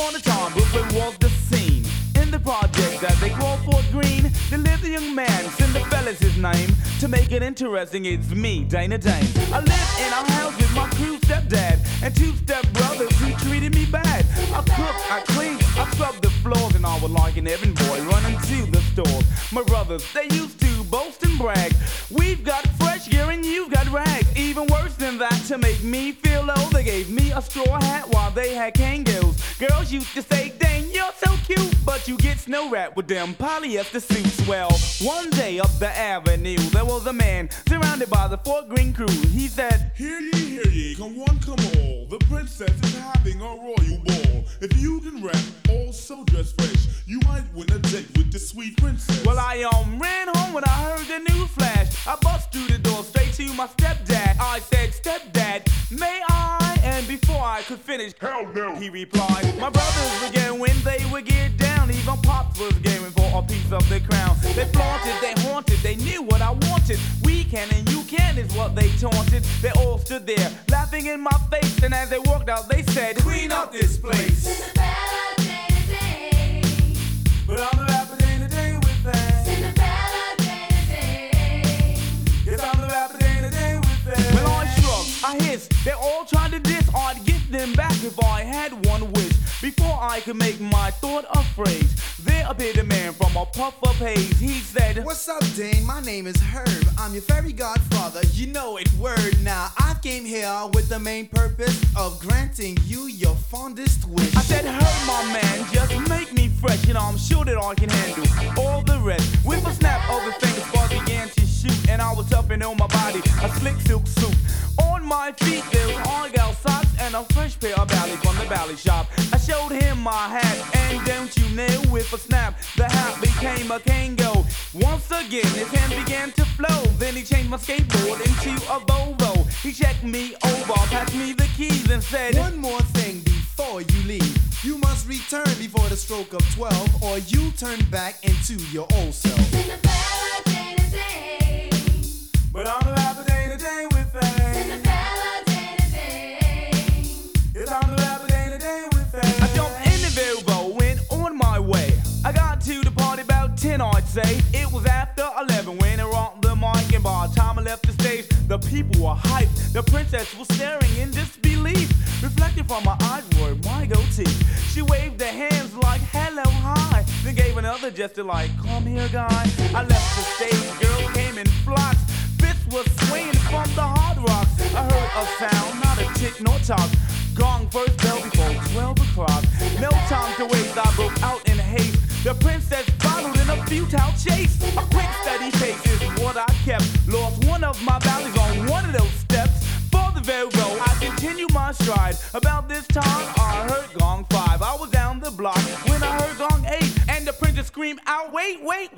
upon a time, Brooklyn was the scene. In the project that they call Fort Greene, there lived a young man, Cinderella's his name. To make it interesting, it's me, Dana Dane. I lived in a house with my crew stepdad and two stepbrothers who treated me bad. I cooked, I cleaned, I scrubbed the floors, and I was like an errand boy running to the stores. My brothers, they used to boast and brag. We've got fresh gear and you've got rags. Even worse than that, to make me feel low, they gave me a straw hat while they had Kangols. Girls used to say, Dane, you're so cute, but you get snow wrapped with them polyester suits. Well, one day up the avenue, there was a man surrounded by the Fort Greene crew. He said, hear ye, come one, come all. The princess is having a royal ball. If you can rap, also dress fresh, you might win a date with the sweet princess. Well, I ran home when I heard the news flash. I bust through the door straight to my stepdad. I said, stepdad, may I? And before I could finish, hell no, he replied, my brothers would get when they would get down. Even Pops was gaming for a piece of the crown. They flaunted, they haunted, they knew what I wanted. We can and you can is what they taunted. They all stood there, laughing in my face. And as they walked out, they said, clean up this place. Cinderella, Dana Dane. But I'm the rapper Dana Dane with that. Cinderella, Dana Dane. Yes, I'm the rapper Dana Dane with that. Well, I shrugged, I hissed. They all tried to diss. I'd give them back if I had one wish. Before I could make my thought a phrase, there appeared a man from a puff of haze. He said, what's up, Dane? My name is Herb. I'm your fairy godfather. You know it, word. Now, I came here with the main purpose of granting you your fondest wish. I said, Herb, my man, just make me fresh, and I'm sure that I can handle all the rest. With a snap of the fingers, Buzz began to shoot, and I was toughing on my body, a slick silk suit. On my feet, there was argyle socks and a fresh pair of ballies from the bally shop. I showed him my hat, and don't you know, with a snap, the hat became a Kango. Once again, his hand began to flow. Then he changed my skateboard into a Volvo. He checked me over, passed me the keys, and said, one more thing before you leave. You must return before the stroke of 12, or you turn back into your old self. Cinderella, Dana Dane. but I'm the rapper Dana Dane with fame. Cinderella, Dana Dane. Yes, I'm the rapper Dana Dane with fame. I jumped in the Volvo, went on my way. I got to the party about 10, I'd say. It was after 11 when I rocked the mic, and by the time I left the stage, the people were hyped. The princess was staring in disbelief. Reflecting from my eyes were my goatee. She waved her hands like hello, hi. Then gave another gesture like, come here, guy. I left the stage, girl came in flocks. Fists was swaying from the hard rocks. I heard a sound, not a tick nor talk. Gong first bell before 12 o'clock. No time to waste, I broke out in haste. The princess followed in a futile chase. A quick steady pace is what I kept. Lost one of my valleys on one of those steps. For the Volvo, I continued my stride. About this time, I heard gong 5. I was down the block when I heard gong 8. And the princess screamed out, wait.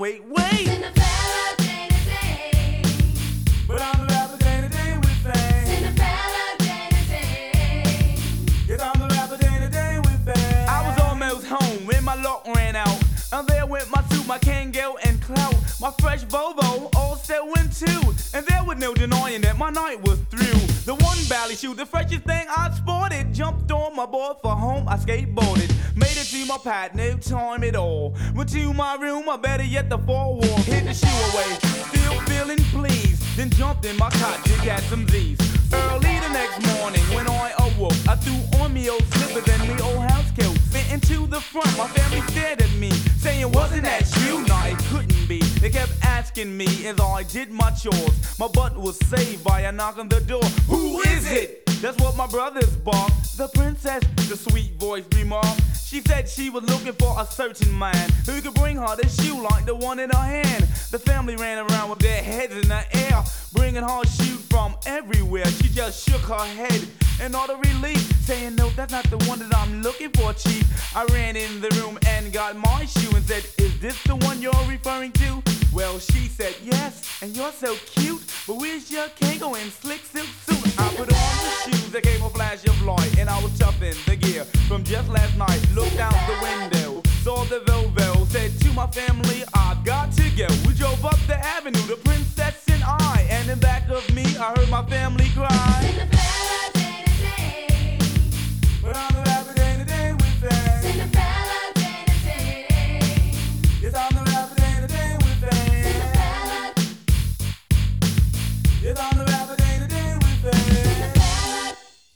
Cinderella, Dana Dane. But I'm the rapper Dana Dane with fame. Cinderella, Dana Dane. Yes, I'm the rapper Dana Dane with fame. I was almost home when my lock ran out. And there went my suit, my Kango and clout. My fresh Volvo also went too. And there was no denying that my night was through. The one bally shoe, the freshest thing I sported. Jumped on my board for home, I skateboarded. Made it to my pad, no time at all. Went to my room, or better yet the four wall. Hid the shoe away, still feeling pleased. Then jumped in my cot to get some Z's. Early the next morning when I awoke, I threw on me old slippers and me old house coat. Fit into the front, my family stared at me, saying, wasn't that you? No, it couldn't be. They kept asking me as I did my chores. My butt was saved by a knock on the door. Who is it? That's what my brothers barked. The princess, the sweet voice remarked. She said she was looking for a certain man who could bring her the shoe like the one in her hand. The family ran around with their heads in the air, bringing her shoes from everywhere. She just shook her head in utter relief, saying, no, that's not the one that I'm looking for, chief. I ran in the room and got my shoe and said, is this the one you're referring to? Well, she said, yes, and you're so cute, but where's your Kango and slick silk suit? I put on the shoes that gave a flash of light, and I was tough in the gear from just last night. Looked out the window, saw the Volvo, said to my family, I've got to go. We drove up the avenue, the princess and I, and in back of me, I heard my family cry.